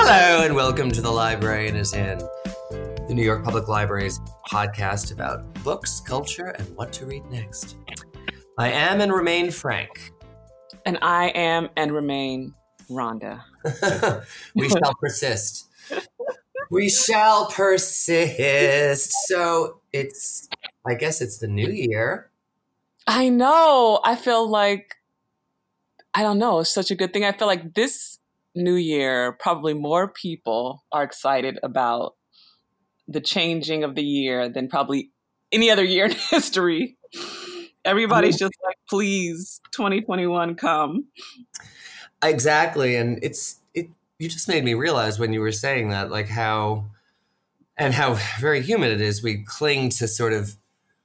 Hello and welcome to The Librarian is In, the New York Public Library's podcast about books, culture, and what to read next. I am and remain Frank. And I am and remain Rhonda. We shall persist. We shall persist. So I guess it's the new year. I know. I feel like, I don't know, it's such a good thing. I feel like this new year, probably more people are excited about the changing of the year than probably any other year in history. Everybody's just like, please, 2021 come. Exactly. And you just made me realize when you were saying that, like how very human it is. We cling to sort of,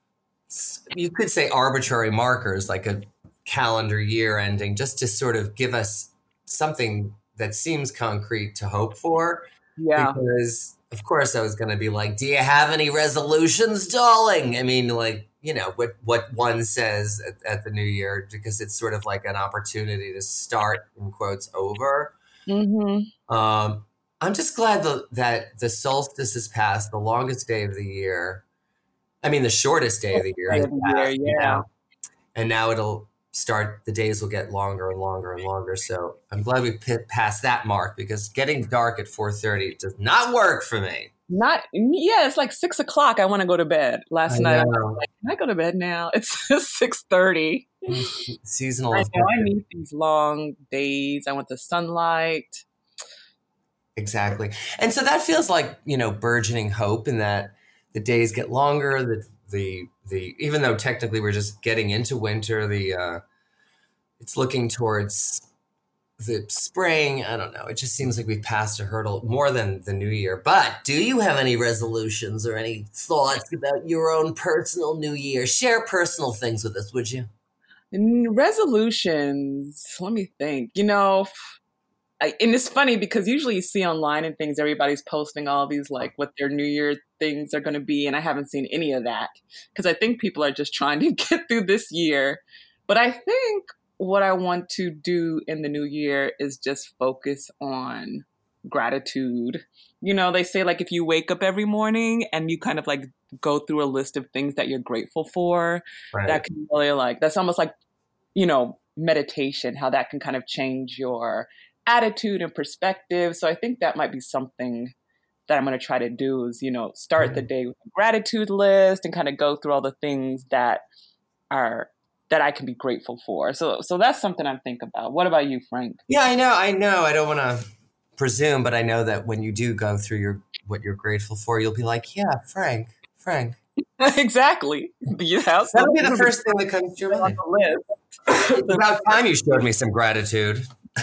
you could say arbitrary markers, like a calendar year ending, just to sort of give us something that seems concrete to hope for. Yeah. Because of course I was going to be like, do you have any resolutions, darling? I mean, like, you know, what one says at the new year, because it's sort of like an opportunity to start, in quotes, over. Mm-hmm. I'm just glad that the solstice has passed, the longest day of the year. I mean, the shortest day of the year has passed. Yeah. And now the days will get longer and longer and longer. So I'm glad we passed that mark, because getting dark at 4:30 does not work for me. It's like 6:00. I want to go to bed. Last night I was like, can I go to bed now? It's 6:30. Seasonal. I know, I need these long days. I want the sunlight. Exactly. And so that feels like, you know, burgeoning hope in that the days get longer, the even though technically we're just getting into winter, it's looking towards the spring. I don't know. It just seems like we've passed a hurdle more than the new year. But do you have any resolutions or any thoughts about your own personal new year? Share personal things with us, would you? Resolutions. Let me think. You know, and it's funny because usually you see online and things, everybody's posting all these like what their New Year things are going to be. And I haven't seen any of that because I think people are just trying to get through this year. But I think what I want to do in the new year is just focus on gratitude. You know, they say like if you wake up every morning and you kind of like go through a list of things that you're grateful for, Right. That can really that's almost like, you know, meditation, how that can kind of change your attitude and perspective. So I think that might be something that I'm going to try to do is, you know, start the day with a gratitude list and kind of go through all the things that I can be grateful for. So that's something I'm thinking about. What about you, Frank? Yeah, I know. I don't want to presume, but I know that when you do go through what you're grateful for, you'll be like, yeah, Frank. Exactly. That'll be the first thing that comes to your mind. It's about time you showed me some gratitude.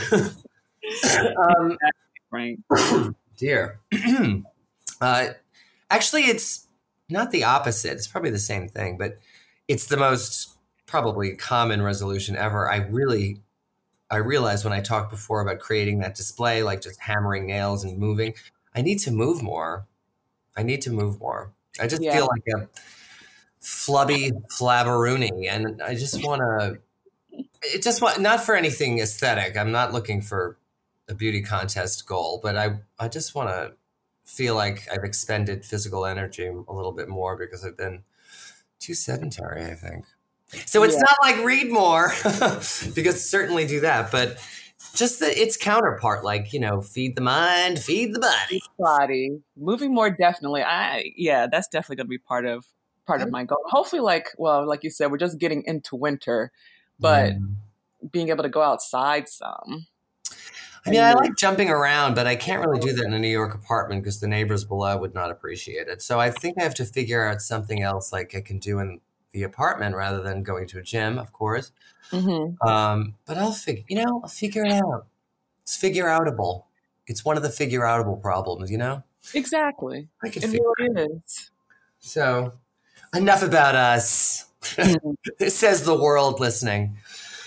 Frank. Dear. Actually, it's not the opposite. It's probably the same thing, but it's the most probably common resolution ever. I realized when I talked before about creating that display, like just hammering nails and moving, I need to move more. I just feel like a flubby flabberoonie, and I just want not for anything aesthetic. I'm not looking for a beauty contest goal, but I just want to feel like I've expended physical energy a little bit more because I've been too sedentary, I think. So it's not like read more, because certainly do that, but just its counterpart, like, you know, feed the mind, feed the body. Moving more, definitely. That's definitely going to be part of my goal. Hopefully, like you said, we're just getting into winter, but being able to go outside some. I mean, I like jumping around, but I can't really do that in a New York apartment because the neighbors below would not appreciate it. So I think I have to figure out something else like I can do in the apartment rather than going to a gym, of course. Mm-hmm. But I'll figure it out. It's figure-outable. It's one of the figure-outable problems, you know? Exactly. I can it figure really it out. is. So enough about us. It says the world listening.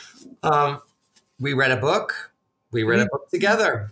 We read a book. We read a book together.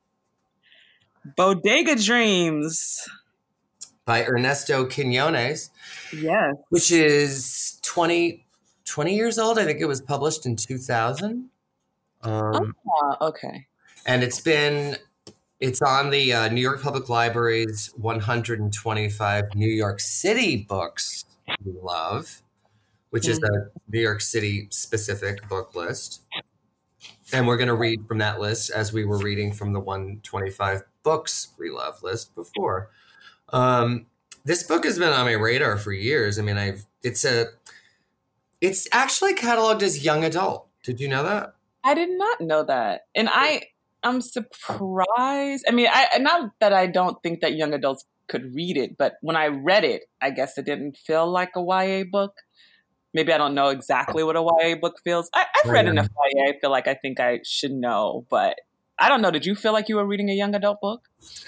Bodega Dreams. By Ernesto Quiñones. Yes. Which is 20 years old. I think it was published in 2000. Okay. And it's been It's on the New York Public Library's 125 New York City books we love, which is a New York City specific book list. And we're going to read from that list as we were reading from the 125 books we love list before. This book has been on my radar for years. I mean, it's actually cataloged as young adult. Did you know that? I did not know that. And I'm surprised. I mean, not that I don't think that young adults could read it, but when I read it, I guess it didn't feel like a YA book. Maybe I don't know exactly what a YA book feels. I've read enough YA. I feel like I think I should know, but I don't know. Did you feel like you were reading a young adult book?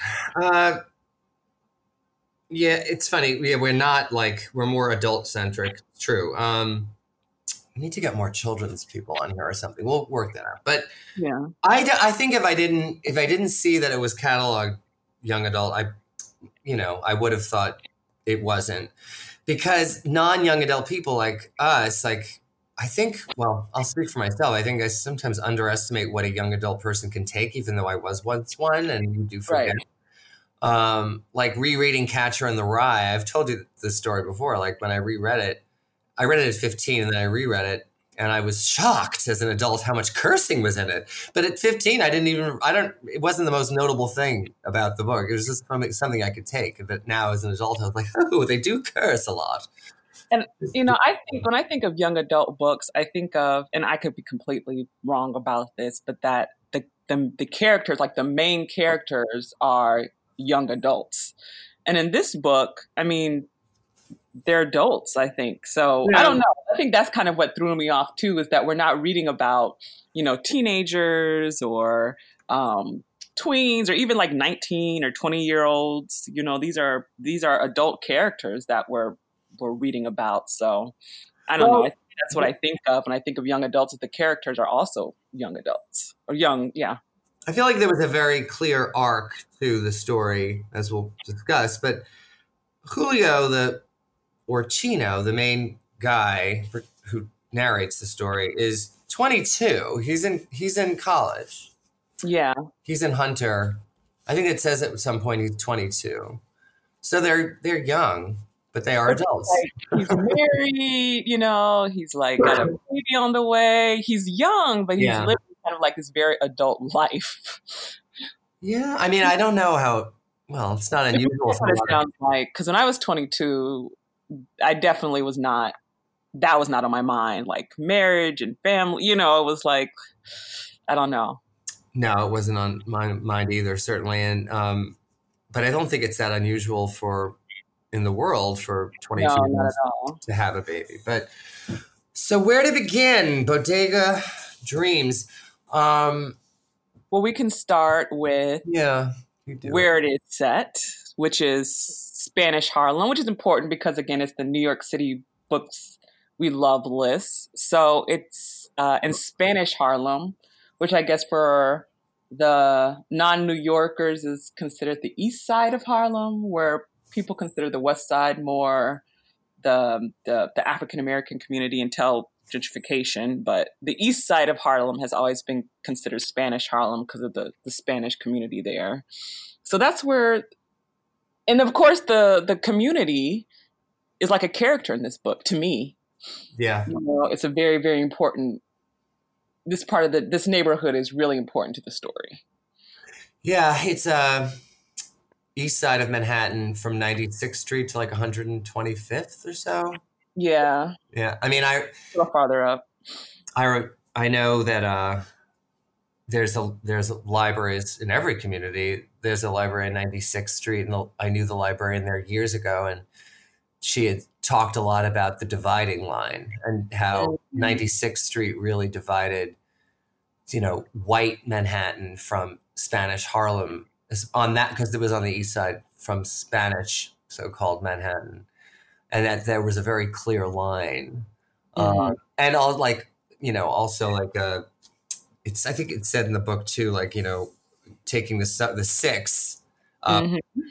Yeah, it's funny. Yeah, we're more adult centric. It's true. We need to get more children's people on here or something. We'll work that out. But yeah, I think if I didn't see that it was cataloged young adult, I would have thought it wasn't, because non-young adult people like us, like, I think, well, I'll speak for myself. I think I sometimes underestimate what a young adult person can take, even though I was once one, and you do forget. Right. Like rereading Catcher in the Rye. I've told you this story before. Like when I reread it, I read it at 15 and then I reread it and I was shocked as an adult how much cursing was in it. But at 15, it wasn't the most notable thing about the book. It was just something I could take. But now as an adult, I was like, oh, they do curse a lot. And, I think when I think of young adult books, I think of, and I could be completely wrong about this, but that the characters, like the main characters, are young adults. And in this book, I mean, they're adults, I think. So yeah. I don't know. I think that's kind of what threw me off too, is that we're not reading about, teenagers or tweens or even like 19 or 20-year-olds. These are adult characters that we're reading about. So I don't know. I think that's what I think of when I think of young adults, that the characters are also young adults or young. Yeah. I feel like there was a very clear arc to the story, as we'll discuss, but Julio, or Chino, the main guy who narrates the story, is 22. He's in college. Yeah. He's in Hunter. I think it says at some point he's 22. So they're young, but they are adults. Like, he's married, he's like got a baby on the way. He's young, but he's living kind of like this very adult life. Yeah. I mean, I don't know how, well, it's not unusual. That's what it sounds like. Because when I was 22, I definitely was not, that was not on my mind. Like marriage and family, it was like, I don't know. No, it wasn't on my mind either, certainly. And, but I don't think it's that unusual in the world for 22 to have a baby. But so where to begin? Bodega Dreams. Well, we can start with where it is set, which is Spanish Harlem, which is important because, again, it's the New York City books we love list. So it's in Spanish Harlem, which I guess for the non-New Yorkers is considered the east side of Harlem, where people consider the west side more the African-American community until gentrification. But the east side of Harlem has always been considered Spanish Harlem because of the Spanish community there. So that's where, and of course the community is like a character in this book to me. Yeah. It's a very, very important, this part of this neighborhood is really important to the story. Yeah, it's east side of Manhattan from 96th Street to like 125th or so. Yeah. Yeah. I mean, a little farther up. I know that there's libraries in every community. There's a library on 96th Street, and I knew the librarian there years ago, and she had talked a lot about the dividing line and how 96th Street really divided, white Manhattan from Spanish Harlem on that, because it was on the east side, from Spanish so-called Manhattan, and that there was a very clear line. And all also like I think it said in the book too, like, taking the six, all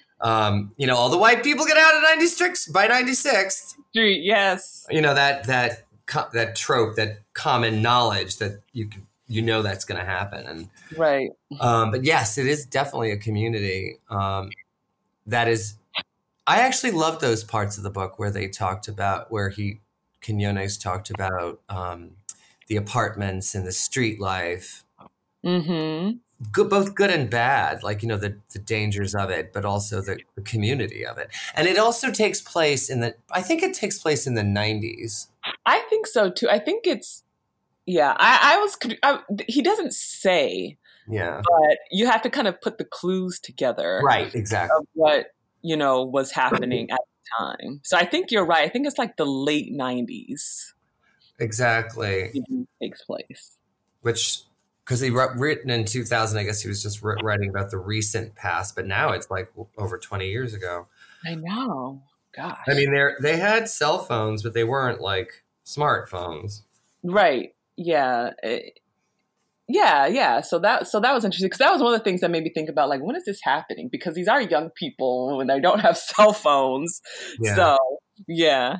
the white people get out at 96th by 96th Street. Yes. That trope, that common knowledge that you you know that's going to happen. And Right. but yes, it is definitely a community that is. I actually love those parts of the book where they talked about where Quinones talked about the apartments and the street life, Mm-hmm. good, both good and bad, like, the dangers of it, but also the community of it. And it also takes place I think it takes place in the 90s. I think so too. I think it's, yeah, he doesn't say, Yeah. but you have to kind of put the clues together Right, exactly. of what, was happening at the time. So I think you're right. I think it's like the late 90s Exactly. it takes place. Which, because he written in 2000, I guess he was just writing about the recent past, but now it's like over 20 years ago. I know. Gosh. I mean, they had cell phones, but they weren't like smartphones. Right. Yeah. Yeah. So that was interesting because that was one of the things that made me think about, like, when is this happening? Because these are young people and they don't have cell phones. Yeah. So yeah.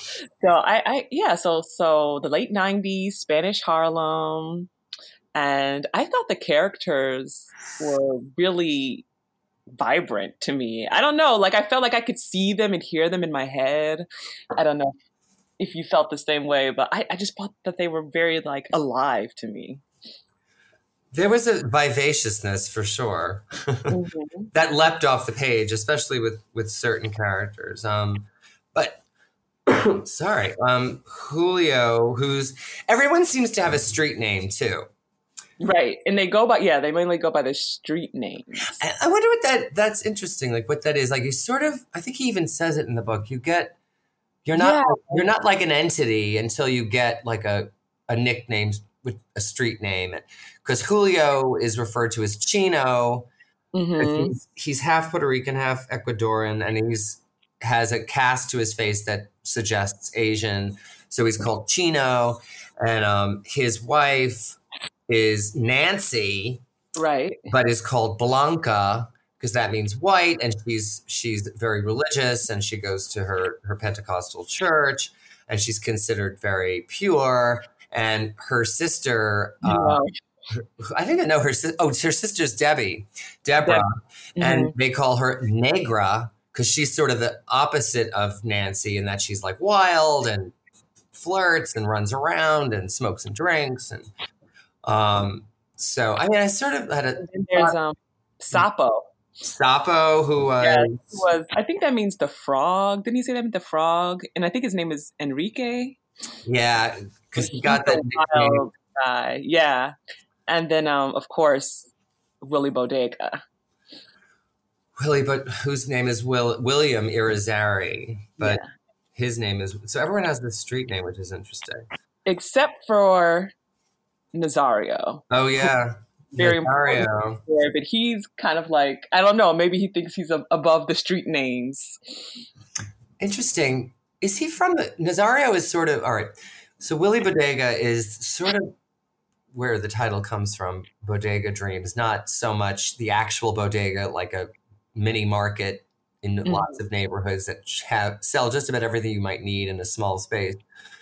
So the late 90s, Spanish Harlem, and I thought the characters were really vibrant to me. I don't know, like I felt like I could see them and hear them in my head. I don't know if you felt the same way, but I just thought that they were very, like, alive to me. There was a vivaciousness for sure Mm-hmm. that leapt off the page, especially with certain characters. But sorry, Julio, everyone seems to have a street name too. Right. And they mainly go by the street names. I wonder what that's interesting, like what that is. Like, you sort of, I think he even says it in the book, you're not like an entity until you get like a nickname with a street name. Because Julio is referred to as Chino. Mm-hmm. He's half Puerto Rican, half Ecuadorian, and has a cast to his face that suggests Asian. So he's called Chino. And his wife is Nancy, Right. but is called Blanca because that means white, and she's very religious, and she goes to her Pentecostal church, and she's considered very pure. And her sister, I think I know her. Her sister's Deborah, Mm-hmm. and they call her Negra because she's sort of the opposite of Nancy in that she's like wild and flirts and runs around and smokes and drinks. And so, I mean, I sort of had a. And there's Sapo. Sapo, who was, I think that means the frog. Didn't he say that meant the frog? And I think his name is Enrique. Yeah, because he got that wild guy. Yeah. And then, of course, Willie Bodega. But whose name is William Irizarry, but his name is, so everyone has this street name, which is interesting. Except for Nazario. Oh, yeah. Very important. But he's kind of like, I don't know, maybe he thinks he's above the street names. Interesting. Is he from Nazario is sort of, all right. So Willie Bodega is sort of where the title comes from, Bodega Dreams, not so much the actual bodega, like a mini market in lots of neighborhoods that sell just about everything you might need in a small space.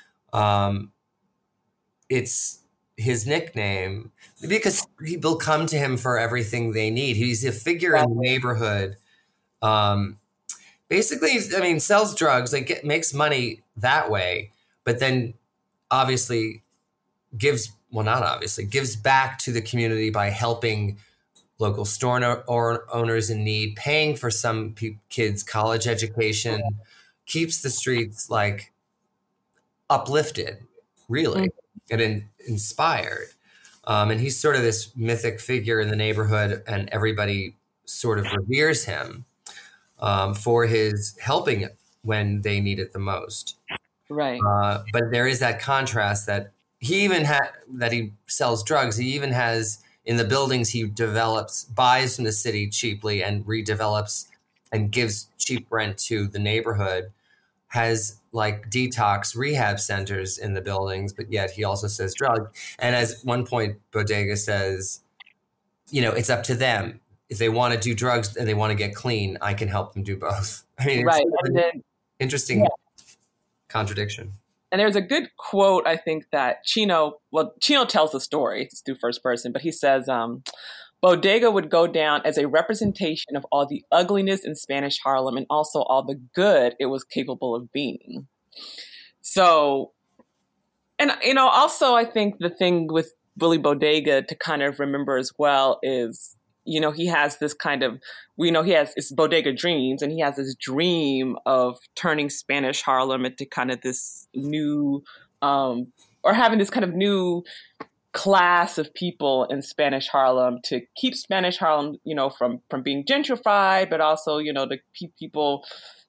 It's his nickname because people come to him for everything they need. He's a figure in the neighborhood. Basically, I mean, sells drugs, makes money that way, but then obviously gives back to the community by helping local store owners in need, paying for some kids' college education, keeps the streets like uplifted, really, and inspired. And he's sort of this mythic figure in the neighborhood, and everybody sort of reveres him for his helping when they need it the most. Right. But there is that contrast that he even that he sells drugs. He even has in the buildings he buys from the city cheaply and redevelops and gives cheap rent to the neighborhood, has like detox rehab centers in the buildings, but yet he also says drugs. And as one point Bodega says, it's up to them. If they want to do drugs and they want to get clean, I can help them do both. I mean, right. It's interesting contradiction. And there's a good quote, I think, that Chino tells the story. It's through first person, but he says, Bodega would go down as a representation of all the ugliness in Spanish Harlem and also all the good it was capable of being. So, and, also I think the thing with Willie Bodega to kind of remember as well is, he has this kind of, he has it's Bodega Dreams, and he has this dream of turning Spanish Harlem into kind of this new, or having this kind of new class of people in Spanish Harlem to keep Spanish Harlem, from being gentrified, but also, to keep people,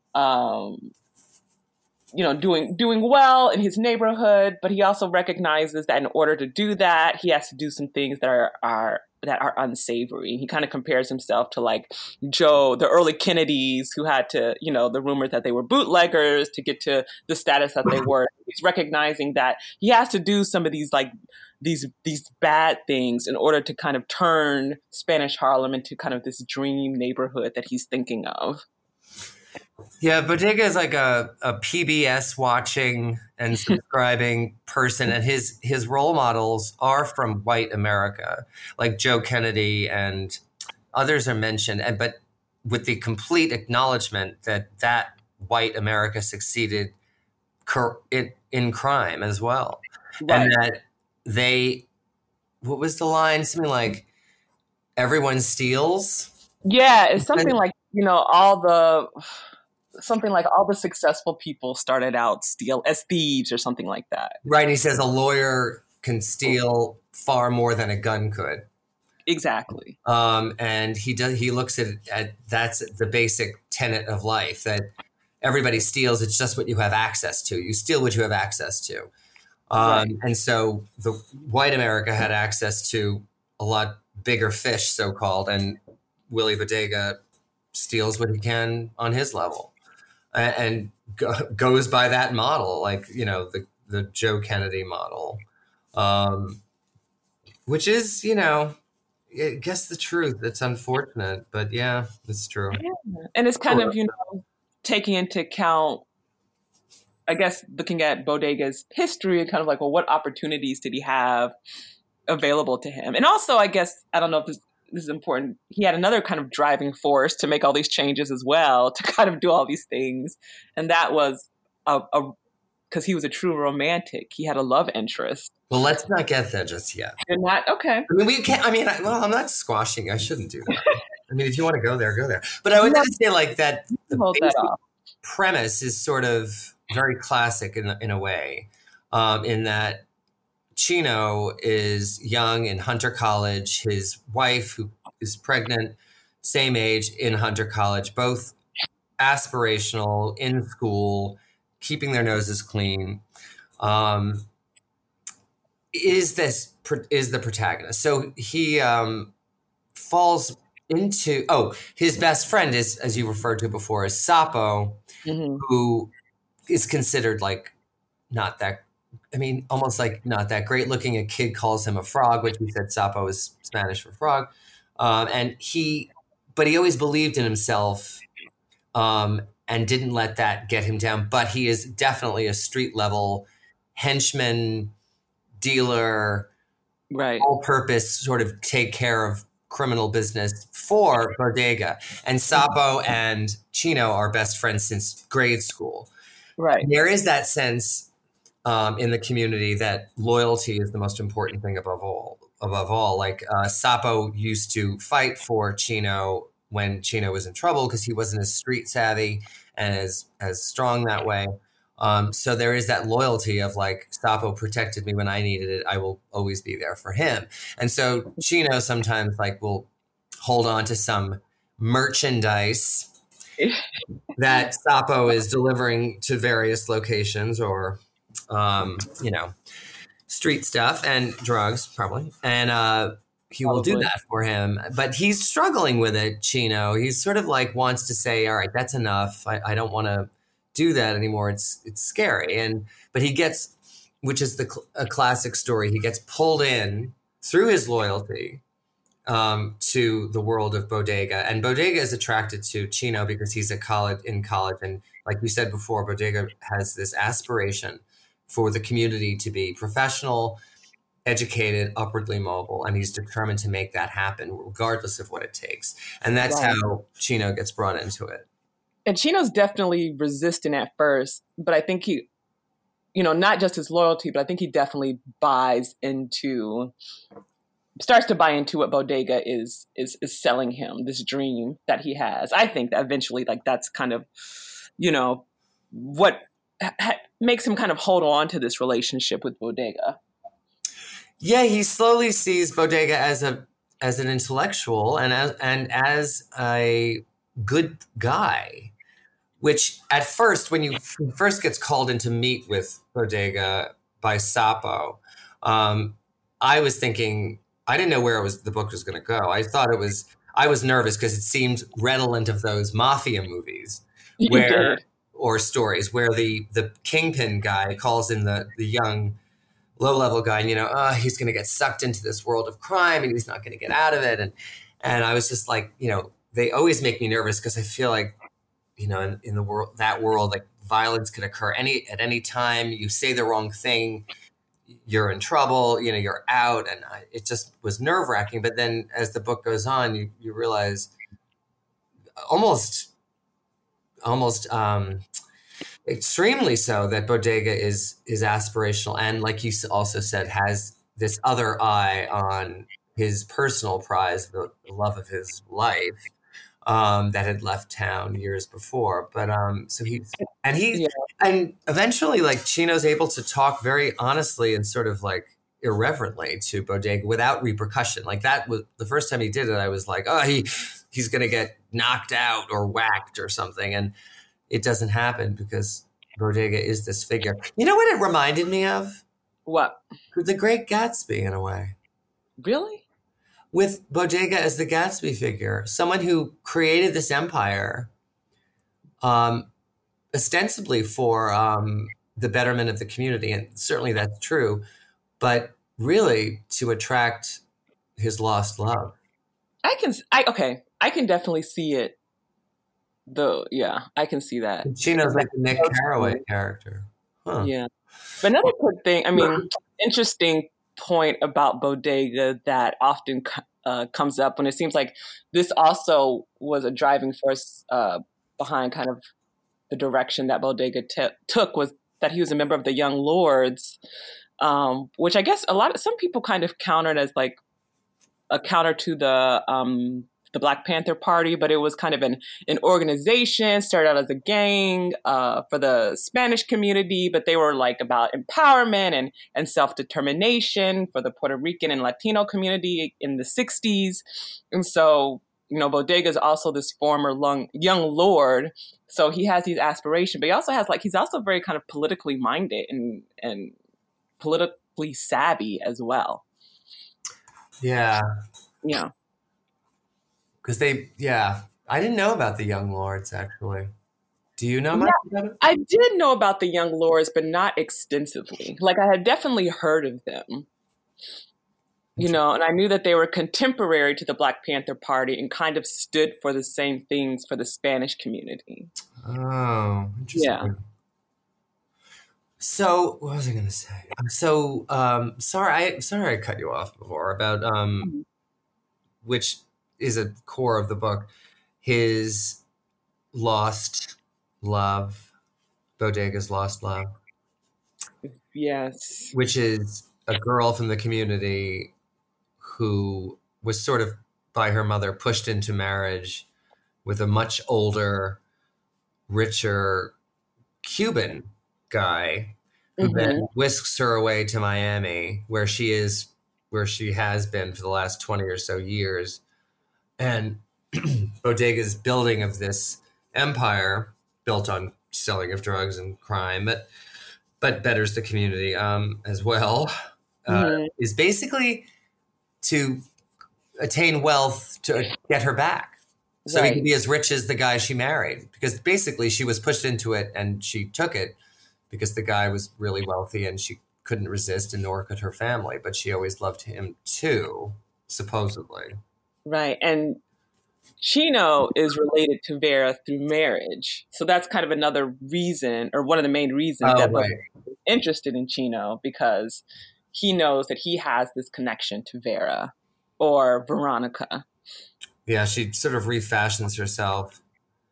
doing well in his neighborhood. But he also recognizes that in order to do that, he has to do some things that are unsavory. He kind of compares himself to like the early Kennedys, who had to, the rumors that they were bootleggers to get to the status that they were. He's recognizing that he has to do some of these these bad things in order to kind of turn Spanish Harlem into kind of this dream neighborhood that he's thinking of. Yeah, Bodega is like a PBS watching and subscribing person, and his role models are from white America, like Joe Kennedy and others are mentioned, but with the complete acknowledgement that white America succeeded in crime as well, right. And that what was the line? Something like, everyone steals? Yeah, it's something like, something like all the successful people started out as thieves or something like that. Right. He says a lawyer can steal far more than a gun could. Exactly. And he looks at that's the basic tenet of life, that everybody steals. It's just what you have access to. You steal what you have access to. Right. And so the white America had access to a lot bigger fish, so-called, and Willie Bodega steals what he can on his level. And goes by that model, like, the Joe Kennedy model, which is, I guess the truth. It's unfortunate, but yeah, it's true. Yeah. And it's kind of, taking into account, I guess, looking at Bodega's history and kind of like, well, what opportunities did he have available to him? And also, I guess, I don't know if this is important, he had another kind of driving force to make all these changes as well, to kind of do all these things. And that was because he was a true romantic. He had a love interest. Well, let's not get there just yet. You're not? Okay. I mean, we can't, I'm not squashing. I shouldn't do that. I mean, if you want to go there, go there. But I would say like that, the basic premise is sort of very classic in a way, in that Chino is young in Hunter College. His wife, who is pregnant, same age, in Hunter College, both aspirational, in school, keeping their noses clean, is the protagonist. So he falls into, his best friend is, as you referred to before, is Sapo, mm-hmm. who is considered like not that, almost like not that great looking. A kid calls him a frog, which we said Sapo is Spanish for frog. But he always believed in himself, and didn't let that get him down. But he is definitely a street level henchman, dealer, right? All purpose, sort of take care of criminal business for Bodega. And Sapo and Chino are best friends since grade school. Right. And there is that sense in the community that loyalty is the most important thing above all. Like Sapo used to fight for Chino when Chino was in trouble because he wasn't as street savvy and as strong that way. So there is that loyalty of like, Sapo protected me when I needed it. I will always be there for him. And so Chino sometimes will hold on to some merchandise that Sapo is delivering to various locations, or, street stuff and drugs probably. And he will do that for him, but he's struggling with it. Chino, he's sort of like wants to say, all right, that's enough. I don't want to do that anymore. It's scary. But he gets, which is a classic story. He gets pulled in through his loyalty to the world of Bodega, and Bodega is attracted to Chino because he's in college. And like you said before, Bodega has this aspiration for the community to be professional, educated, upwardly mobile, and he's determined to make that happen regardless of what it takes. And that's Right. how Chino gets brought into it. And Chino's definitely resistant at first, but I think he, not just his loyalty, but I think he definitely starts to buy into what Bodega is selling him, this dream that he has. I think that eventually, like, that's kind of, what makes him kind of hold on to this relationship with Bodega. Yeah, he slowly sees Bodega as an intellectual and as a good guy, which at first, when he first gets called in to meet with Bodega by Sapo, I was thinking, I didn't know where the book was going to go. I was nervous because it seemed redolent of those mafia movies or stories where the kingpin guy calls in the young low-level guy, and he's going to get sucked into this world of crime and he's not going to get out of it. And I was just like, they always make me nervous because I feel like, in the world, like violence could occur at any time. You say the wrong thing, you're in trouble, you're out. And it just was nerve-wracking. But then as the book goes on, you realize almost extremely so that Bodega is aspirational, and like you also said, has this other eye on his personal prize, the love of his life, that had left town years before. But and eventually, like, Chino's able to talk very honestly and sort of like irreverently to Bodega without repercussion. Like, that was the first time he did it, I was like, oh, he's gonna get knocked out or whacked or something. And it doesn't happen because Bodega is this figure. You know what it reminded me of? What? The Great Gatsby, in a way. Really? With Bodega as the Gatsby figure, someone who created this empire, ostensibly for the betterment of the community, and certainly that's true, but really to attract his lost love. I can definitely see it. I can see that. Chino's like the Nick Carraway character. Huh. Yeah. But another quick thing, interesting point about Bodega that often comes up when it seems like this also was a driving force behind kind of the direction that Bodega took, was that he was a member of the Young Lords, which I guess some people kind of countered as like a counter to the Black Panther Party, but it was kind of an organization, started out as a gang for the Spanish community, but they were like about empowerment and self-determination for the Puerto Rican and Latino community in the 60s. And so, Bodega is also this former young lord. So he has these aspirations, but he also has he's also very kind of politically minded and politically savvy as well. Yeah. Yeah. Because I didn't know about the Young Lords, actually. Do you know much about it? I did know about the Young Lords, but not extensively. Like, I had definitely heard of them, and I knew that they were contemporary to the Black Panther Party and kind of stood for the same things for the Spanish community. Oh, interesting. Yeah. So, what was I going to say? So, sorry I cut you off before about which is a core of the book, his lost love, Bodega's lost love. Yes. Which is a girl from the community who was sort of by her mother pushed into marriage with a much older, richer Cuban guy who then whisks her away to Miami, where she has been for the last 20 or so years. And Bodega's building of this empire built on selling of drugs and crime, but betters the community as well, is basically to attain wealth to get her back. So he can be as rich as the guy she married, because basically she was pushed into it and she took it because the guy was really wealthy and she couldn't resist, and nor could her family, but she always loved him too, supposedly. Right. And Chino is related to Vera through marriage. So that's kind of another reason, or one of the main reasons Oh, that right. Bodega is interested in Chino, because he knows that he has this connection to Vera or Veronica. Yeah, she sort of refashions herself,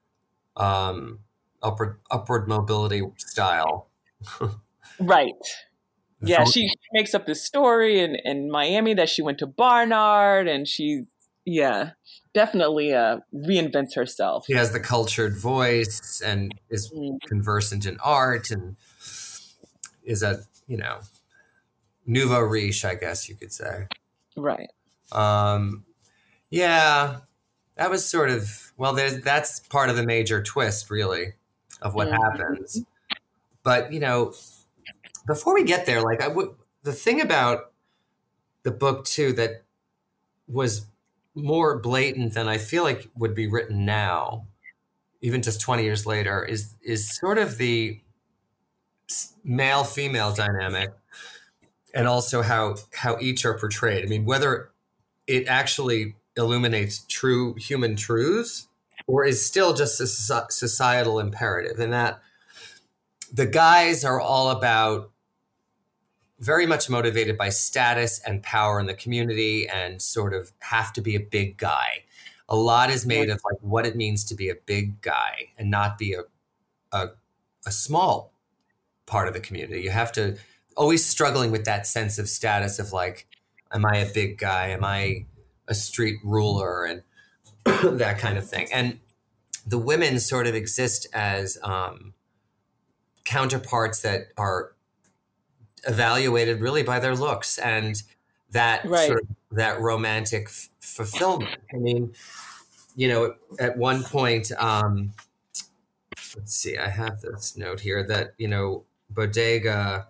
um, upward mobility style. Right. Yeah, From, she makes up this story in Miami that she went to Barnard, and she, yeah, definitely reinvents herself. she has the cultured voice and is Mm, conversant in art and is a, nouveau riche, I guess you could say. right. Um, yeah, that was sort of, well, that's part of the major twist, really, of what Mhm. happens. But, before we get there, like, the thing about the book, too, that was more blatant than I feel like would be written now, even just 20 years later, is sort of the male female dynamic, and also how each are portrayed. I mean, whether it actually illuminates true human truths or is still just a societal imperative, and that the guys are all about very much motivated by status and power in the community and sort of have to be a big guy. A lot is made of like what it means to be a big guy and not be a, a small part of the community. You have to always struggling with that sense of status of like, am I a big guy? Am I a street ruler? And that kind of thing. And the women sort of exist as counterparts that are evaluated really by their looks and that Right. sort of that romantic fulfillment. I mean, at one point, let's see, I have this note here that Bodega.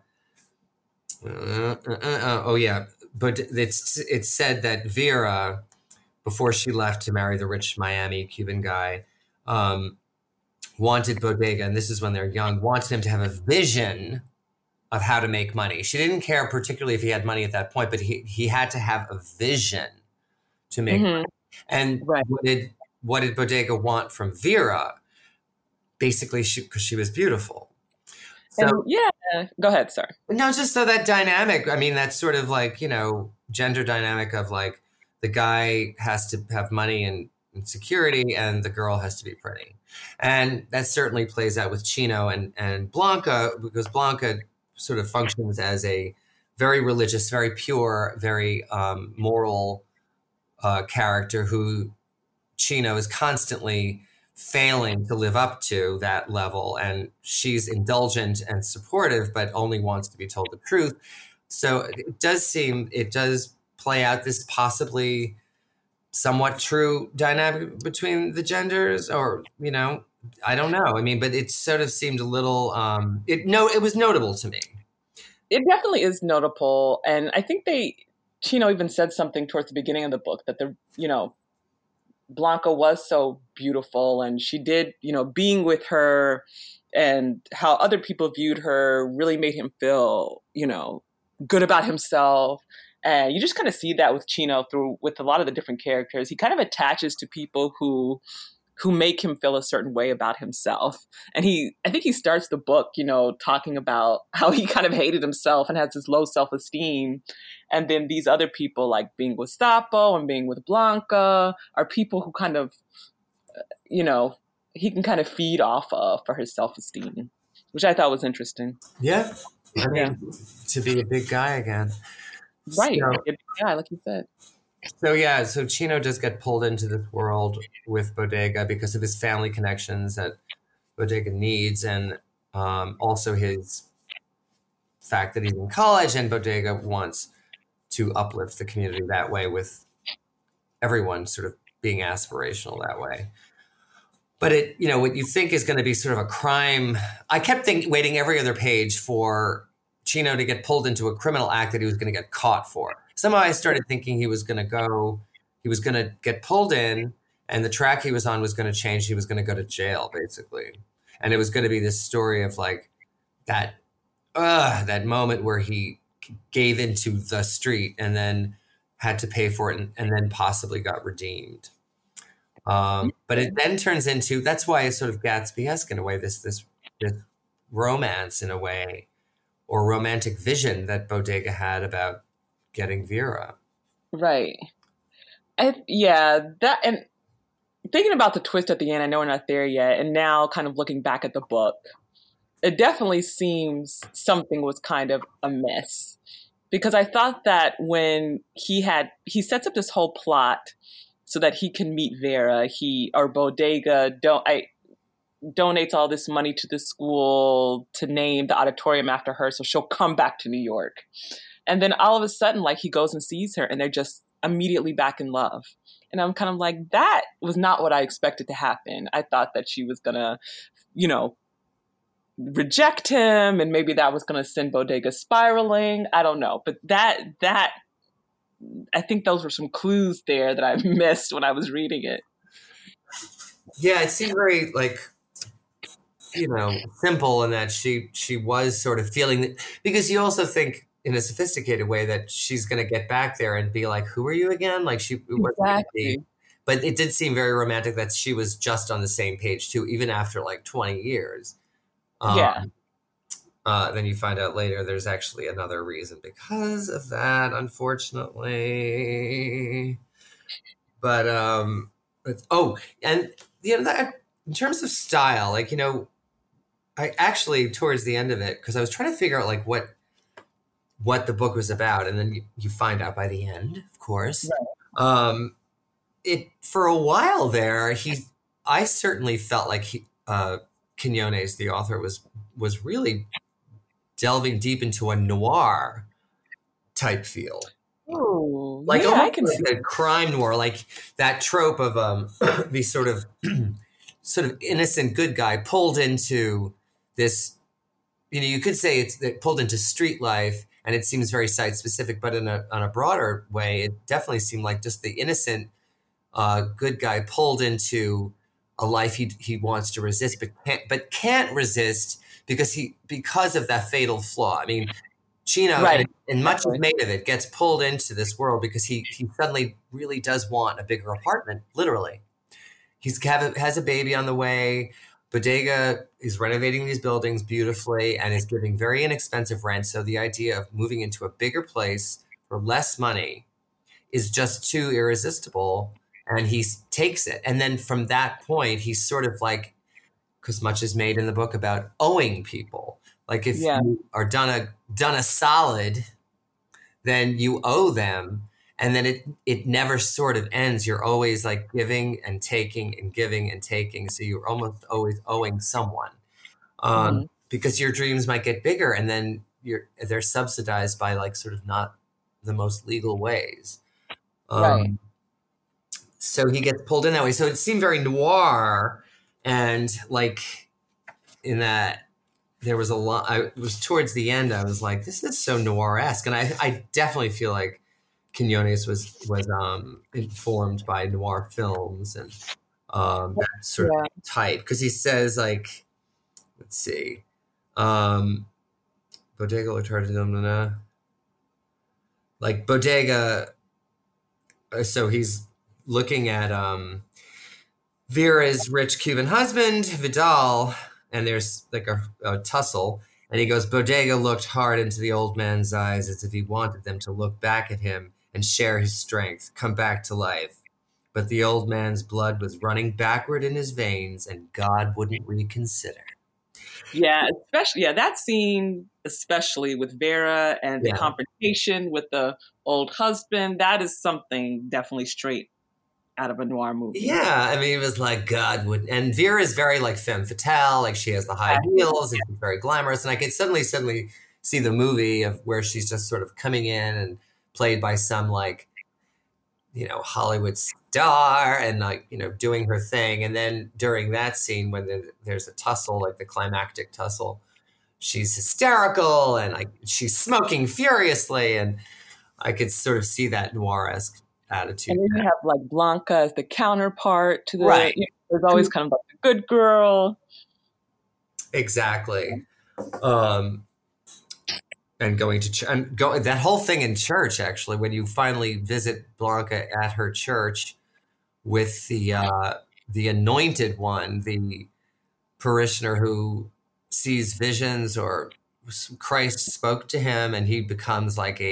Oh yeah, but it's said that Vera, before she left to marry the rich Miami Cuban guy, um, wanted Bodega, and this is when they're young, wanted him to have a vision of how to make money. She didn't care particularly if he had money at that point, but he had to have a vision to make Hmm. money. And Right. what did Bodega want from Vera? Basically, because she was beautiful. So And yeah, go ahead, sir. no, just so that dynamic. I mean, that's sort of like gender dynamic of like the guy has to have money and security, and the girl has to be pretty, and that certainly plays out with Chino and Blanca because Blanca sort of functions as a very religious, very pure, very moral character who Chino is constantly failing to live up to that level. And she's indulgent and supportive, but only wants to be told the truth. So it does play out this possibly somewhat true dynamic between the genders, or, I don't know. I mean, but it sort of seemed a little, it was notable to me. It definitely is notable, and I think Chino even said something towards the beginning of the book that Blanca was so beautiful, and she did, being with her and how other people viewed her really made him feel, good about himself. And you just kind of see that with Chino through with a lot of the different characters. He kind of attaches to people who make him feel a certain way about himself. And I think he starts the book, talking about how he kind of hated himself and has this low self-esteem. And then these other people, like being with Sapo and being with Blanca, are people who kind of, you know, he can kind of feed off of for his self-esteem, which I thought was interesting. Yeah. I Yeah. mean, to be a big guy again. Right. So, Yeah, like you said. so Chino does get pulled into this world with Bodega because of his family connections that Bodega needs, and also his fact that he's in college and Bodega wants to uplift the community that way, with everyone sort of being aspirational that way. But what you think is going to be sort of a crime. I kept waiting every other page for Chino to get pulled into a criminal act that he was going to get caught for. Somehow I started thinking he was going to get pulled in, and the track he was on was going to change. He was going to go to jail, basically. And it was going to be this story of like that moment where he gave into the street and then had to pay for it, and then possibly got redeemed. But it then turns into, that's why it's sort of Gatsby-esque in a way, this romance in a way, or romantic vision that Bodega had about getting Vera. Right. Yeah, that, and thinking about the twist at the end, I know we're not there yet, and now kind of looking back at the book, it definitely seems something was kind of amiss. Because I thought that when he sets up this whole plot so that he can meet Vera, or Bodega donates all this money to the school to name the auditorium after her, so she'll come back to New York. And then all of a sudden, like, he goes and sees her, and they're just immediately back in love. And I'm kind of like, that was not what I expected to happen. I thought that she was gonna, you know, reject him, and maybe that was gonna send Bodega spiraling. I don't know, but that I think those were some clues there that I missed when I was reading it. Yeah, it seemed very like, simple in that she was sort of feeling that, because you also think in a sophisticated way that she's going to get back there and be like, who are you again? Like it wasn't gonna be, Exactly. but it did seem very romantic that she was just on the same page too, even after like 20 years. Yeah. Um, then you find out later there's actually another reason because of that, unfortunately. But and that, in terms of style, like, I actually, towards the end of it, because I was trying to figure out like what the book was about, and then you find out by the end, of course. It, for a while there, I certainly felt like Quinones, the author, was really delving deep into a noir type feel. Oh, Like yeah, I almost can see. like a crime noir, like that trope of the sort of innocent good guy pulled into this. You could say it's pulled into street life, and it seems very site specific, but on a broader way, it definitely seemed like just the innocent good guy pulled into a life he wants to resist, but can't resist because of that fatal flaw. I mean, Chino, Right. and much is Exactly. made of it, gets pulled into this world because he suddenly really does want a bigger apartment, literally. Has a baby on the way. Bodega is renovating these buildings beautifully and is giving very inexpensive rent. So the idea of moving into a bigger place for less money is just too irresistible. And he takes it. And then from that point, he's sort of like, because much is made in the book about owing people. Like if Yeah. you are done a solid, then you owe them, and then it never sort of ends. You're always like giving and taking and giving and taking, so you're almost always owing someone, Hmm. because your dreams might get bigger, and then they're subsidized by like sort of not the most legal ways. Right. So he gets pulled in that way. So it seemed very noir, and like in that there was a lot. It was towards the end. I was like, this is so noir-esque, and I definitely feel like Quinones was informed by noir films and that sort Yeah. of type, because he says like, let's see, Bodega Latarda, like Bodega. So he's looking at Vera's rich Cuban husband, Vidal, and there's like a tussle. And he goes, Bodega looked hard into the old man's eyes as if he wanted them to look back at him and share his strength, come back to life. But the old man's blood was running backward in his veins, and God wouldn't reconsider. Yeah. Especially, yeah, that scene, especially with Vera and the Yeah. confrontation with the old husband, that is something definitely straight out of a noir movie. Yeah, I mean, it was like God would, and Vera is very like femme fatale, like she has the high heels and she's very glamorous, and I could suddenly see the movie of where she's just sort of coming in and played by some like, Hollywood star and like, doing her thing, and then during that scene when there's a tussle, like the climactic tussle, she's hysterical and like she's smoking furiously, and I could sort of see that noir-esque attitude. And then you have like Blanca as the counterpart to Right. There's always kind of like the good girl. Exactly. And going to that whole thing in church, actually, when you finally visit Blanca at her church, with the anointed one, the parishioner who sees visions, or Christ spoke to him and he becomes like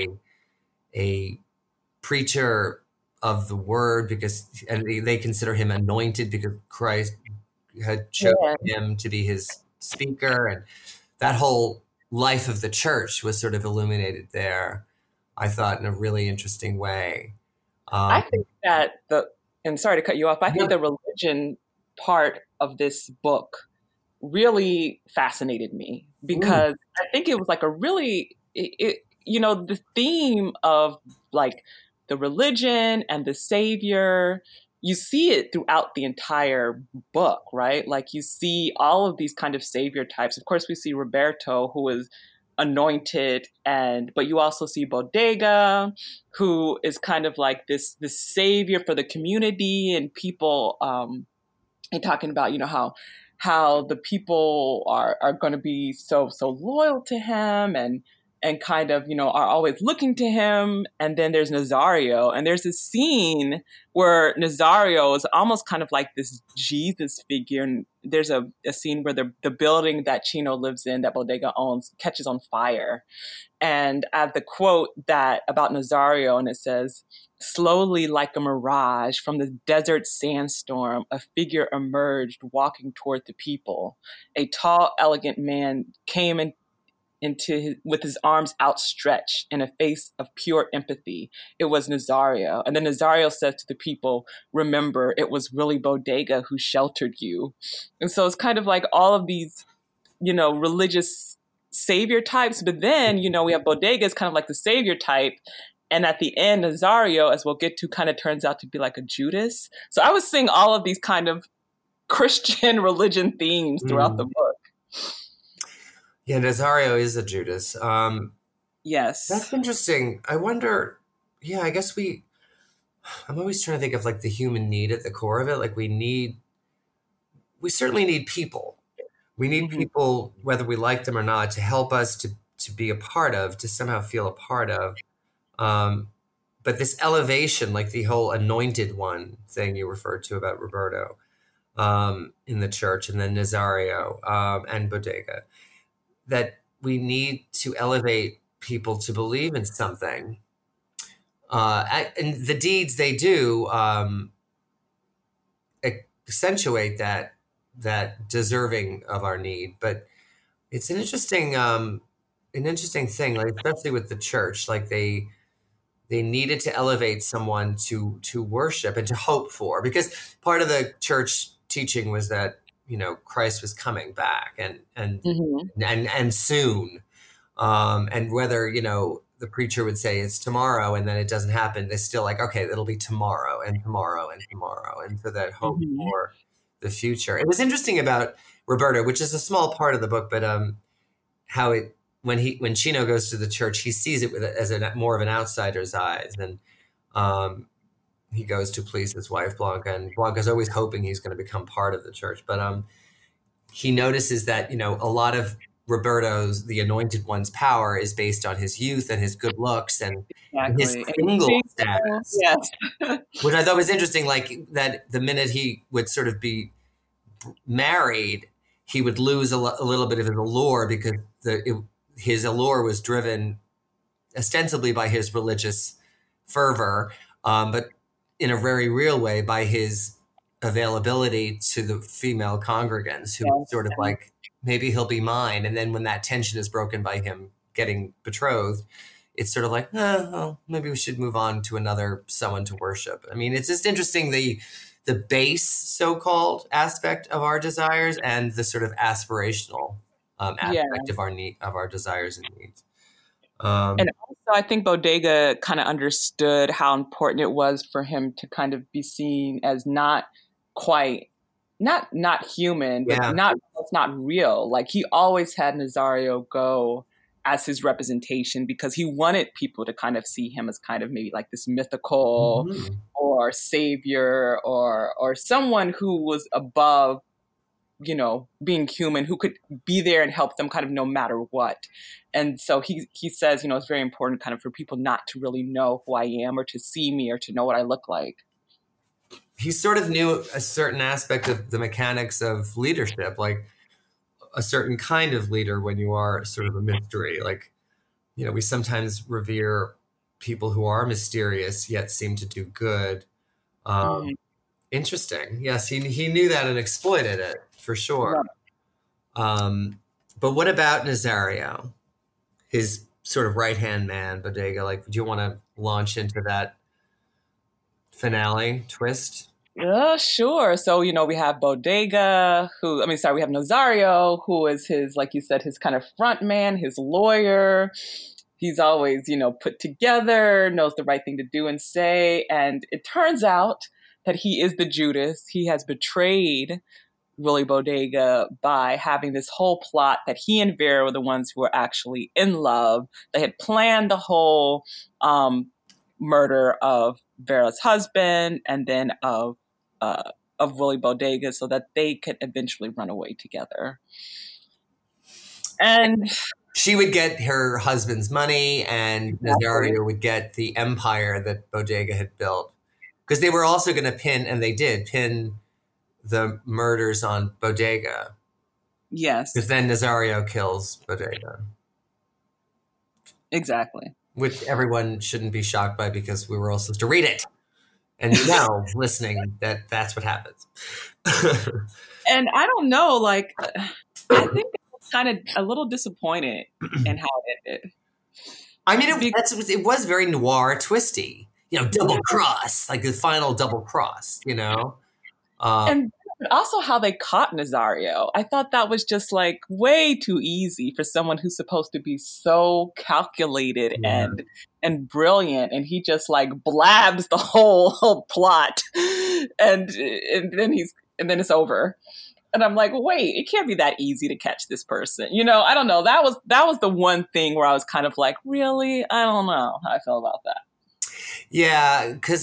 a preacher of the word, because and they consider him anointed because Christ had chosen Yeah. him to be his speaker, and that whole life of the church was sort of illuminated there, I thought, in a really interesting way. I Um, think that and sorry to cut you off, but I think yeah. the religion part of this book really fascinated me Mm, because I think it was like a really, the theme of like the religion and the savior, you see it throughout the entire book, right? Like you see all of these kind of savior types. Of course, we see Roberto, who is anointed, but you also see Bodega, who is kind of like this savior for the community and people, and talking about how the people are going to be so loyal to him and kind of are always looking to him. And then there's Nazario, and there's this scene where Nazario is almost kind of like this Jesus figure, and there's a scene where the building that Chino lives in, that Bodega owns, catches on fire. And I have the quote that about Nazario, and it says, "Slowly like a mirage from the desert sandstorm, a figure emerged walking toward the people. A tall, elegant man came with his arms outstretched and a face of pure empathy. It was Nazario. And then Nazario said to the people, 'Remember, it was really Bodega who sheltered you.'" And so it's kind of like all of these religious savior types. But then, we have Bodega as kind of like the savior type. And at the end, Nazario, as we'll get to, kind of turns out to be like a Judas. So I was seeing all of these kind of Christian religion themes throughout the mm. book. Yeah, Nazario is a Judas. That's Yes. interesting. I wonder, yeah, I guess I'm always trying to think of like the human need at the core of it. Like we certainly need people. We need Hmm. people, whether we like them or not, to help us to be a part of, to somehow feel a part of. Um, but this elevation, like the whole anointed one thing you referred to about Roberto, in the church, and then Nazario, and Bodega, that we need to elevate people to believe in something. And the deeds they do accentuate that deserving of our need. But it's an interesting thing, like especially with the church, like they needed to elevate someone to worship and to hope for, because part of the church teaching was that Christ was coming back, Hmm. and soon, and whether the preacher would say it's tomorrow and then it doesn't happen, they're still like, okay, it'll be tomorrow and tomorrow and tomorrow, and so that hope Hmm. for the future. It was interesting about Roberto, which is a small part of the book, but how it when Chino goes to the church, he sees it as a more of an outsider's eyes, and um, he goes to please his wife Blanca, and Blanca's always hoping he's going to become part of the church, but he notices that a lot of Roberto's, the Anointed One's, power is based on his youth and his good looks and his Exactly. And single single, status, yes. which I thought was interesting. Like that, the minute he would sort of be married, he would lose a little bit of his allure, because his allure was driven ostensibly by his religious fervor, but in a very real way by his availability to the female congregants, who Yes. sort of like, maybe he'll be mine. And then when that tension is broken by him getting betrothed, it's sort of like, well, maybe we should move on to another someone to worship. I mean, it's just interesting, the base so-called aspect of our desires and the sort of aspirational Yeah. aspect of our desires and needs. And Um, also, I think Bodega kind of understood how important it was for him to kind of be seen as not quite, not human, but yeah. not real. Like he always had Nazario go as his representation because he wanted people to kind of see him as kind of maybe like this mythical Mhm. or savior or someone who was above being human, who could be there and help them kind of no matter what. And so he says, it's very important kind of for people not to really know who I am or to see me or to know what I look like. he sort of knew a certain aspect of the mechanics of leadership, like a certain kind of leader when you are sort of a mystery. Like, we sometimes revere people who are mysterious yet seem to do good. Mhm. Interesting. Yes, he knew that and exploited it for sure. But what about Nazario, his sort of right-hand man, Bodega? Like, do you want to launch into that finale twist? Yeah, sure. So, we have Bodega, we have Nazario, who is his, like you said, his kind of front man, his lawyer. He's always, put together, knows the right thing to do and say. And it turns out that he is the Judas. He has betrayed Willie Bodega by having this whole plot that he and Vera were the ones who were actually in love. They had planned the whole murder of Vera's husband and then of Willie Bodega so that they could eventually run away together. And she would get her husband's money, and Nazario would get the empire that Bodega had built. Because they were also going to pin, and they did pin the murders on Bodega. Yes. Because then Nazario kills Bodega. Exactly. Which everyone shouldn't be shocked by because we were all supposed to read it. And listening, that's what happens. And I don't know, like, I think I was kind of a little disappointed in how it ended. I mean, it was very noir, twisty. Double cross, like the final double cross, And also how they caught Nazario. I thought that was just like way too easy for someone who's supposed to be so calculated and brilliant, and he just like blabs the whole plot, and then it's over. And I'm like, wait, it can't be that easy to catch this person. I don't know. That was the one thing where I was kind of like, really? I don't know how I feel about that. Yeah, because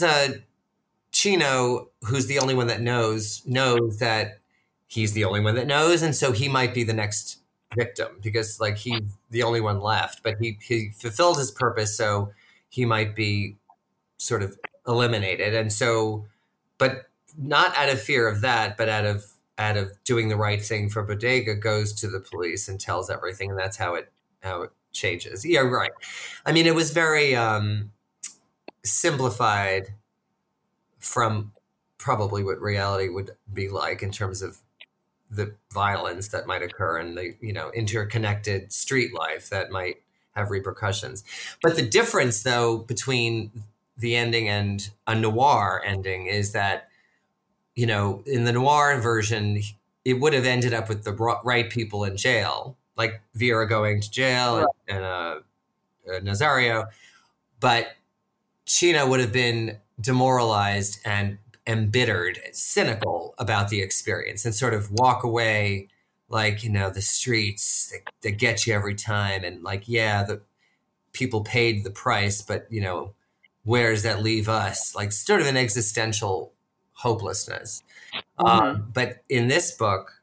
Chino, who's the only one that knows that he's the only one that knows, and so he might be the next victim because like he's the only one left, but he fulfilled his purpose, so he might be sort of eliminated. And so, but not out of fear of that, but out of doing the right thing for Bodega, goes to the police and tells everything, and that's how it changes. Yeah, right. I mean, it was very simplified from probably what reality would be like in terms of the violence that might occur and the interconnected street life that might have repercussions. But the difference, though, between the ending and a noir ending is that in the noir version, it would have ended up with the right people in jail, like Vera going to jail and Nazario, but Chino would have been demoralized and embittered, cynical about the experience, and sort of walk away like, the streets, they get you every time. And like, yeah, the people paid the price, but, where does that leave us? Like sort of an existential hopelessness. Mm-hmm. But in this book,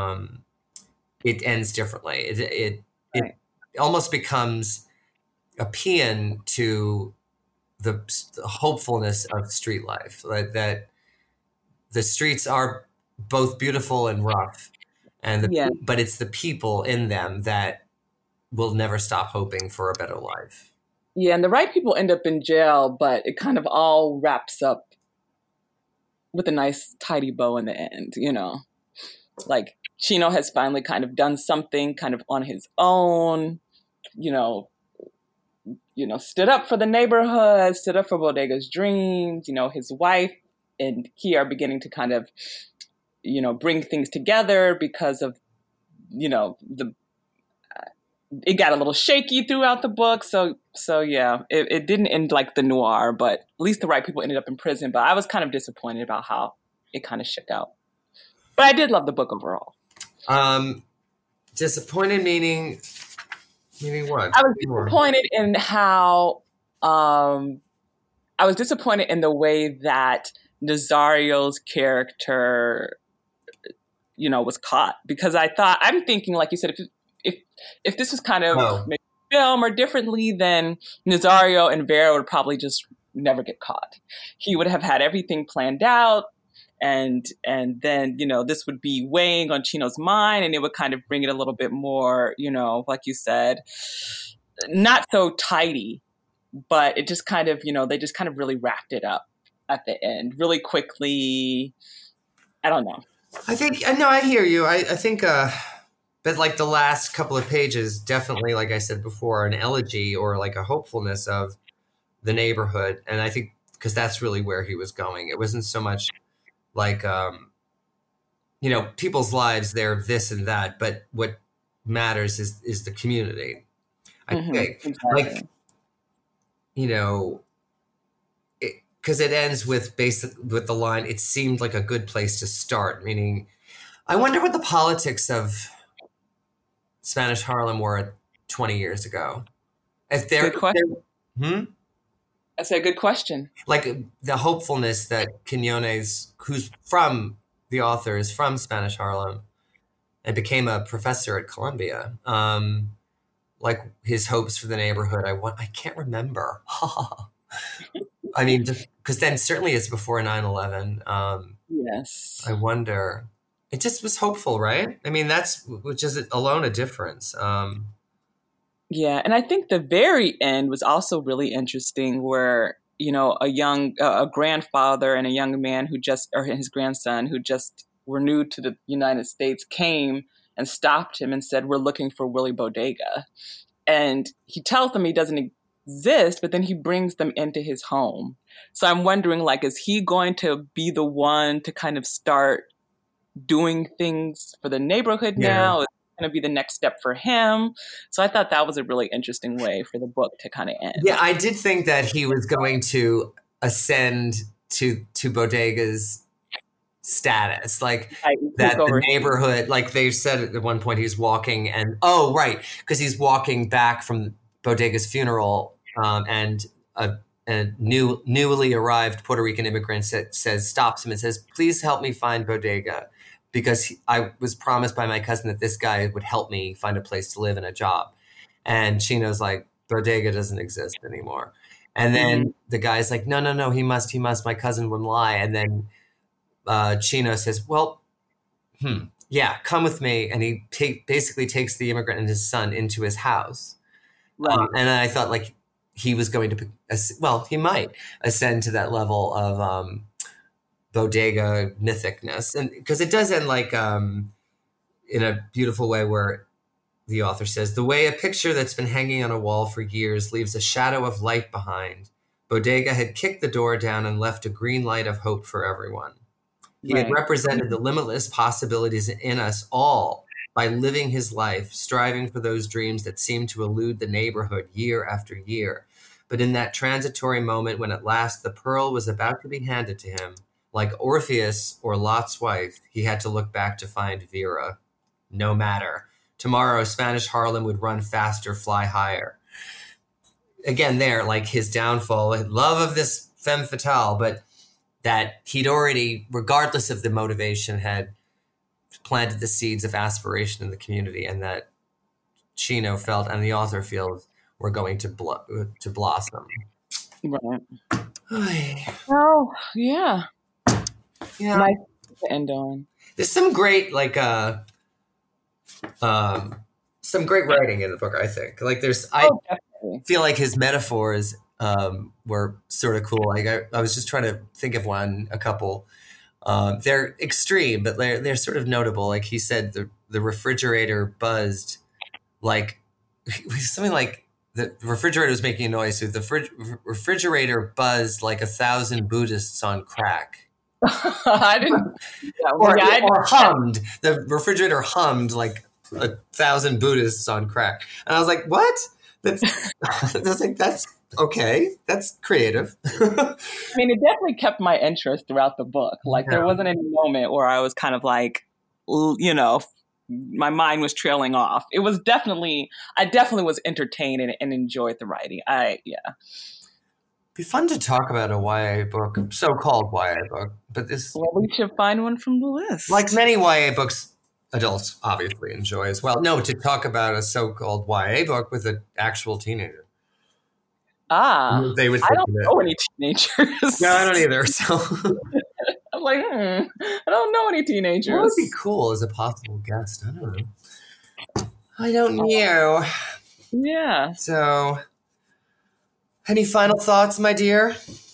it ends differently. It almost becomes a paean to the hopefulness of street life, that the streets are both beautiful and rough, but it's the people in them that will never stop hoping for a better life. Yeah, and the right people end up in jail, but it kind of all wraps up with a nice tidy bow in the end, Like Chino has finally kind of done something kind of on his own, stood up for the neighborhood, stood up for Bodega's dreams. His wife and he are beginning to kind of, bring things together because of, it got a little shaky throughout the book. So yeah, it didn't end like the noir, but at least the right people ended up in prison. But I was kind of disappointed about how it kind of shook out. But I did love the book overall. Disappointed meaning what? I was disappointed in how, I was disappointed in the way that Nazario's character, was caught, because I'm thinking, like you said, if this was kind of maybe film or differently, then Nazario and Vera would probably just never get caught. He would have had everything planned out. and then, you know, this would be weighing on Chino's mind, and it would kind of bring it a little bit more, you know, like you said, not so tidy, but it just kind of, you know, they just kind of really wrapped it up at the end really quickly. I don't know. I think, no, I hear you. I think, but like the last couple of pages, definitely, like I said before, an elegy or like a hopefulness of the neighborhood. And I think, because that's really where he was going. It wasn't so much like, you know, people's lives, they're this and that, but what matters is the community. I think, exactly. like, you know, because it ends with the line, it seemed like a good place to start, meaning, I wonder what the politics of Spanish Harlem were 20 years ago. If they're, good question. I said, good question. Like the hopefulness that Quinones, who's from, the author is from Spanish Harlem and became a professor at Columbia. Like his hopes for the neighborhood. I can't remember. I mean, because then certainly it's before 9/11. Yes. I wonder. It just was hopeful, right? I mean, which is alone a difference. Yeah, and I think the very end was also really interesting, where, you know, a grandfather and a young man or his grandson who just were new to the United States came and stopped him and said, "We're looking for Willie Bodega," and he tells them he doesn't exist, but then he brings them into his home. So I'm wondering, like, is he going to be the one to kind of start doing things for the neighborhood now? Is it going to be the next step for him? So I thought that was a really interesting way for the book to kind of end. Yeah, I did think that he was going to ascend to Bodega's status, like that the neighborhood, like they said at one point he's walking and, oh, right, because he's walking back from Bodega's funeral, and a newly arrived Puerto Rican immigrant stops him and says, "Please help me find Bodega, because I was promised by my cousin that this guy would help me find a place to live and a job." And Chino's like, "Bodega doesn't exist anymore." And then the guy's like, no, he must, my cousin wouldn't lie. And then Chino says, "Well, yeah, come with me." And he basically takes the immigrant and his son into his house. Right. And I thought, like, he was going to, he might ascend to that level of Bodega mythicness. And because it does end like in a beautiful way, where the author says, "The way a picture that's been hanging on a wall for years leaves a shadow of light behind, Bodega had kicked the door down and left a green light of hope for everyone. He had represented the limitless possibilities in us all by living his life, striving for those dreams that seemed to elude the neighborhood year after year. But in that transitory moment when at last the pearl was about to be handed to him, like Orpheus or Lot's wife, he had to look back to find Vera. No matter. Tomorrow, Spanish Harlem would run faster, fly higher." Again, there, like his downfall, love of this femme fatale, but that he'd already, regardless of the motivation, had planted the seeds of aspiration in the community, and that Chino felt, and the author feels, were going to blossom. Right. Oh, yeah. Yeah. Nice to end on. There's some great, like, some great writing in the book, I think. Like, I feel like his metaphors were sort of cool. Like, I was just trying to think of a couple. They're extreme, but they're sort of notable. Like he said, the refrigerator buzzed, like something like the refrigerator was making a noise. So the refrigerator buzzed like 1,000 Buddhists on crack. I didn't. Yeah, or hummed. The refrigerator hummed like 1,000 Buddhists on crack, and I was like, "What?" That's okay. That's creative. I mean, it definitely kept my interest throughout the book. Like, there wasn't any moment where I was kind of like, you know, my mind was trailing off. I definitely was entertained and enjoyed the writing. It'd be fun to talk about a YA book, so-called YA book, but well, we should find one from the list. Like many YA books, adults obviously enjoy as well. No, to talk about a so-called YA book with an actual teenager. They would. I don't know any teenagers. No, I don't either. So was like, I don't know any teenagers. What would be cool as a possible guest? I don't know. I don't know. Yeah. So, any final thoughts, my dear?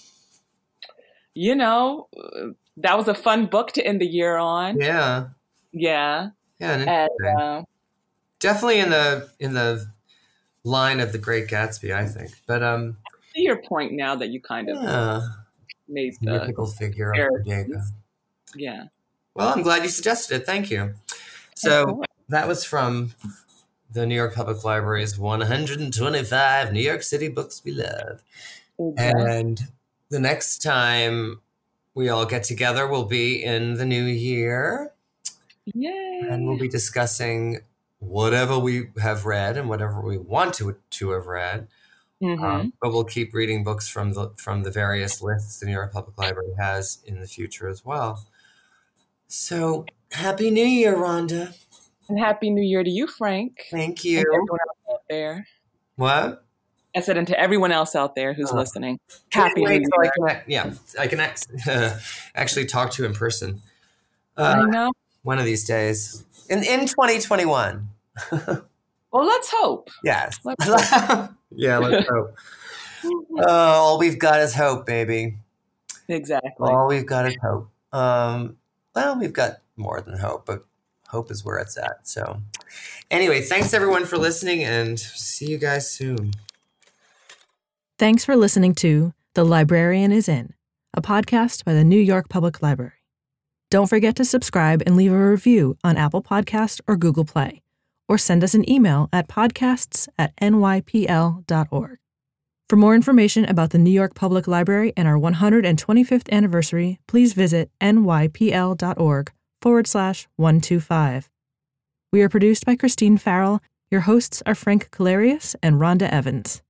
That was a fun book to end the year on. Yeah. Yeah. Yeah. Definitely in the line of The Great Gatsby, I think. But I see your point now that you kind of made the mythical figure of Bodega. Yeah. Well, I'm glad you suggested it. Thank you. So that was from the New York Public Library's 125 New York City Books We Love. Exactly. And the next time we all get together will be in the new year. Yay! And we'll be discussing whatever we have read and whatever we want to have read. Mm-hmm. But we'll keep reading books from the various lists the New York Public Library has in the future as well. So, Happy New Year, Rhonda. And Happy New Year to you, Frank. Thank you. And everyone else out there. What? I said, and to everyone else out there who's listening. Happy New Year. I can actually talk to you in person. I know. One of these days. In 2021. Well, let's hope. Yes. Yeah, let's hope. All we've got is hope, baby. Exactly. All we've got is hope. Well, we've got more than hope, but hope is where it's at. So anyway, thanks everyone for listening, and see you guys soon. Thanks for listening to The Librarian is In, a podcast by the New York Public Library. Don't forget to subscribe and leave a review on Apple Podcasts or Google Play, or send us an email at podcasts@nypl.org. For more information about the New York Public Library and our 125th anniversary, please visit nypl.org/125. We are produced by Christine Farrell. Your hosts are Frank Calarius and Rhonda Evans.